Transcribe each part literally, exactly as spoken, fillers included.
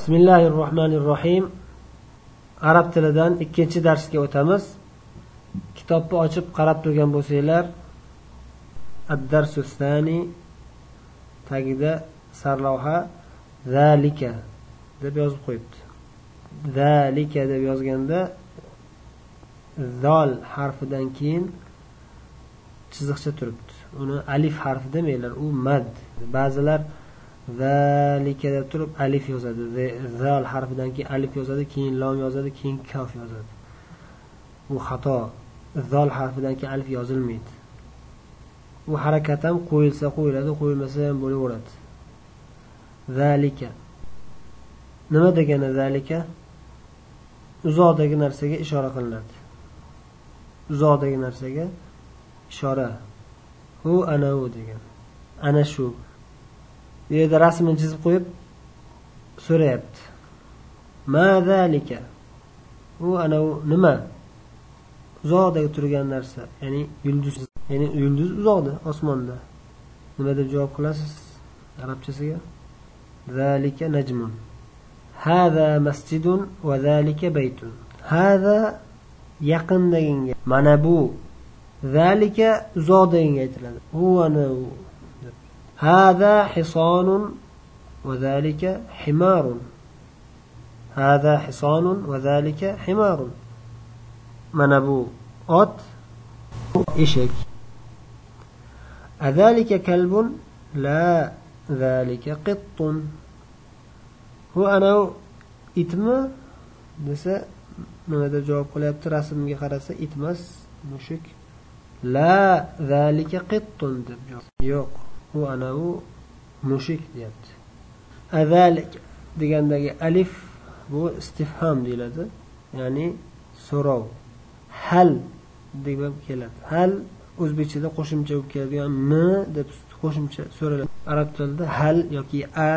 Bismillahirrohmanirrohim. Arab tilidan ikkinchi darsga o'tamiz. Kitobni ochib qarab turgan bo'lsanglar, ad-darsus thani tagida sarlavha zalika deb yozib qo'yibdi. Zalika deb yozganda zol harfidan keyin chiziqcha turibdi. Uni alif harfi demanglar, u mad. Ba'zilar zalika deb turib alif yozadi. Zol harfidan keyin alif yozadi, keyin lom yozadi, keyin kaf yozadi. Bu xato. Zol harfidan keyin alif yozilmaydi. Bu harakat ham qo'yilsa qo'yiladi, qo'yilmasa ham bo'laveradi. Zalika. Nima degani zalika? Uzoqdagi narsaga ishora qilinadi. Uzoqdagi narsaga ishora. Hu ana u degan. Ana shu. Bu yerda rasmni chizib qo'yib so'rayapti. Ma zalika? U ana u nima? Uzoqdagi turgan narsa, ya'ni yulduz, ya'ni yulduz uzoqda, osmonda. Nima deb javob qilasiz arabchasiga? Zalika najmun. Hada masjidun va zalika baytun. Hada yaqindagiga, mana bu. Zalika uzoqdagiga aytiladi. U ana u. Hada hisanun va zalika himarun. Hada hisanun va zalika himarun. Mana bu ot, eshak. Azalika kalbun? La, zalika qittun. Bu ana itmi desa, nima deb javob qilyapti? Rasmga qarasa itmas, mushuk. La, zalika qittun deb javob. Yo'q, bu ana u mushuk deyapti. Azalik degandagi alif bu istifhom deyiladi, ya'ni so'rov. Hal deb keladi. Hal o'zbekchada qo'shimcha bo'lib keladigan m deb qo'shimcha so'raladi. Arab tilida hal yoki a,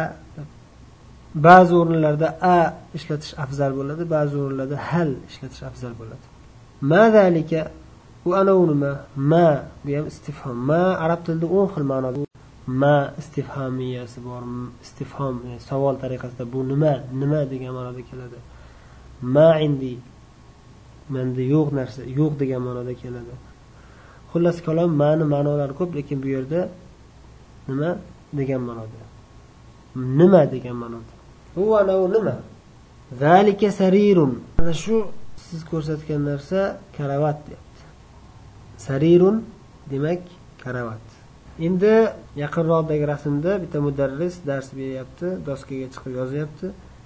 ba'zi o'rinlarda a ishlatish afzal bo'ladi, ba'zi o'rinlarda hal ishlatish afzal bo'ladi. Ma zalika, u ana u nima? Ma bu ham istifhom. Ma arab tilida o'n xil ma'noda. Ma istifhomiyasi bor, istifhom savol tariqasida bu nima, nima degan ma'noda keladi. Ma indi, menda yo'q narsa, yo'q degan ma'noda keladi. Xullas kalom ma'ni ma'nolari ko'p, lekin bu yerda nima degan ma'noda. Nima degan ma'noda. Bu ana u nima? Zalika sarirun. Ana shu siz ko'rsatgan narsa karavat deyapti. Sarirun demak karavat. Endi yaqinroqdagi rasmda bitta mudarris dars beryapti, doskaga chiqib yozyapti.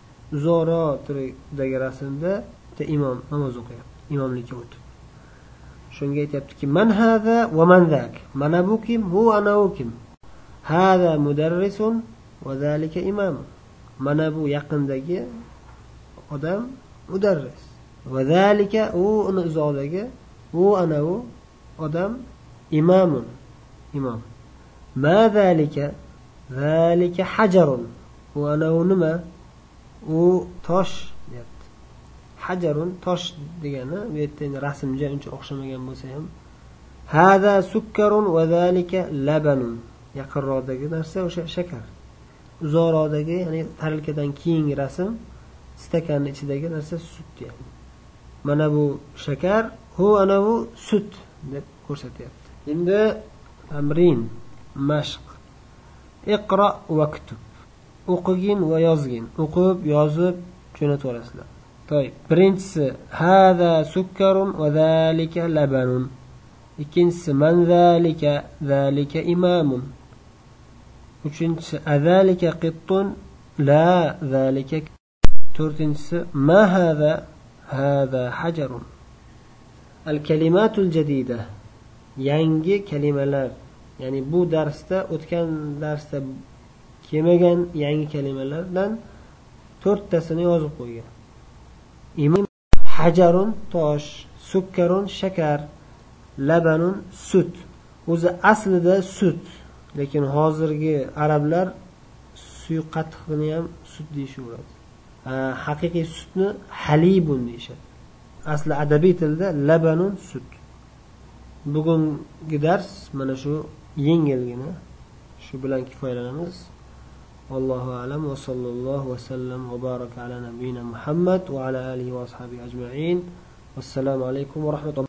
Uzoqroqdagi rasmda bitta imom namoz o'qiyapti, imomlikka o'tib. Shunga aytayaptiki, man hada va man zak. Mana bu kim, bu ana u kim? Hada mudarrisun va zalika imam. Mana bu yaqindagi odam mudarris. Va zalika u uni uzoqdagi, u ana u odam imamun, imom. Ma zalika? Zalika hajarun. U ana u nima? U tosh deyapti. Hajarun tosh degani, bu yerda rasmga uncha o'xshamagan bo'lsa ham, hada sukkarun va zalika labanun. Yaqinroqdagi narsa o'sha shakar. Uzoqroqdagi, ya'ni tarilkadan keyingi rasm stakanning ichidagi narsa sut deyapti. Mana bu shakar, hu ana bu sut deb ko'rsatyapti. Endi tamrin, mashq. Iqra va kutub. O'qigin va yozgin. O'qib, yozib jo'natib olasizlar. To'y. Birinchisi hada sukkarun va zalika labanun. Ikkinchisi man zalika, zalika imamun. Uchinchisi azalika qittun, la zalika. To'rtinchisi ma hada, hada hajarun. Al-kalimatul jadida. Yangi kalimalar, ya'ni bu darsda, o'tgan darsda kelmagan yangi kalimalardan to'rttasini yozib qo'ygan. Imam hajarun tosh, sukkarun shakar, labanun sut. O'zi aslida sut, lekin hozirgi arablar suyu qattiqni ham sut deyishaveradi. Haqiqiy sutni halibun deyishadi. Asli adabiy tilda labanun sut. Bugungi dars mana shu yengilgina, shu bilan kifoyalanamiz. والله أعلم وصلى الله وسلم وبارك على نبينا محمد وعلى آله وأصحابه أجمعين والسلام عليكم ورحمة الله.